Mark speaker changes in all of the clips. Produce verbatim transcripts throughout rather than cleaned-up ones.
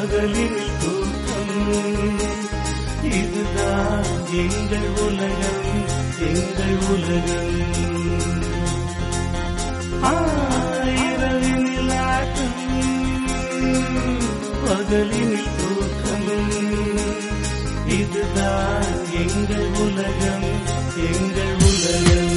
Speaker 1: பகலில் தூக்கம். இதுதான் எங்கள் உலகம், எங்கள் உலகம். இரவினில் ஆட்டம், பகலினில் தூக்கம். இதுதான் எங்கள் உலகம், எங்கள் உலகம்.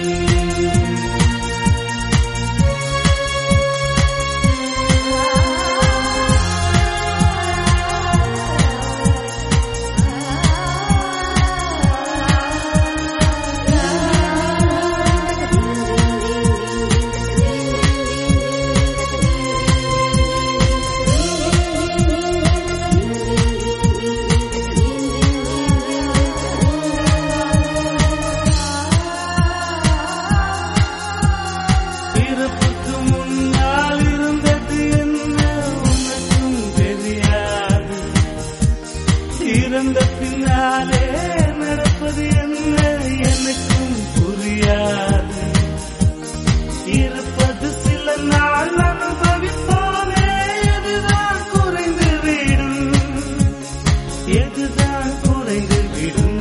Speaker 1: இறந்த பின்னாலே நடப்பது என்ன எனக்கும் புரியாது. இருப்பது சில நாள் அனுபவிப்போமே, எதுதான் குறைந்து விடும், எதுதான் குறைந்து விடும்.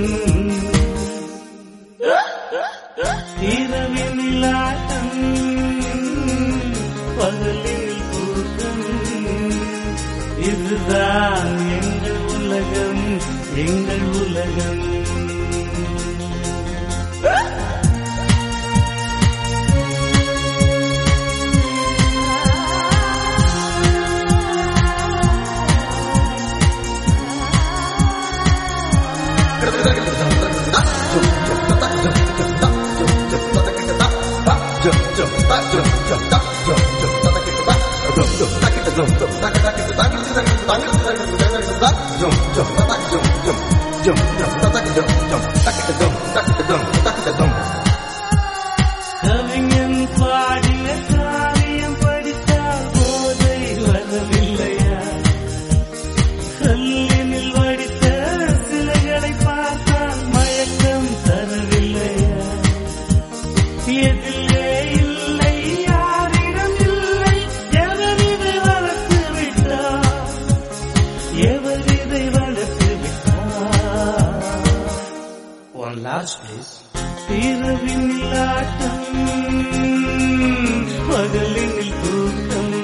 Speaker 1: இரவினில் ஆட்டம், பகலில் தூக்கம். இதுதான் எங்கள் உலகம், எங்கள் உலகம். கவிஞன் பாடிய காவியம் படித்தால் போதை வரவில்லையா? கல்லினில் வடித்த சிலைகளை பார்த்தால் மயக்கம் தரவில்லையா? எதிலே இல்லை, யாரிடம் இல்லை, எவர் இதை வளர்த்து விட்டார், எவர் இதை வளர்த்து விட்டார். One last please. இரவினில் ஆட்டம், பகலினில் தூக்கம்.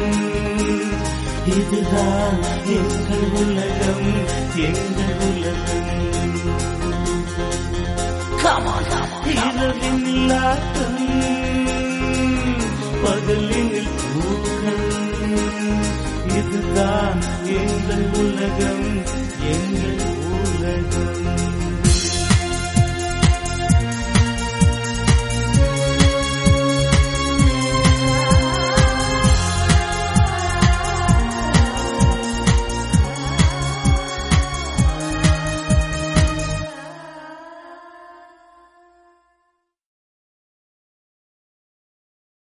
Speaker 1: இதுதான் எங்கள் உலகம், எங்கள் உலகம். இரவினில் ஆட்டம், பகலினில் தூக்கம். இதுதான் எங்கள் உலகம்,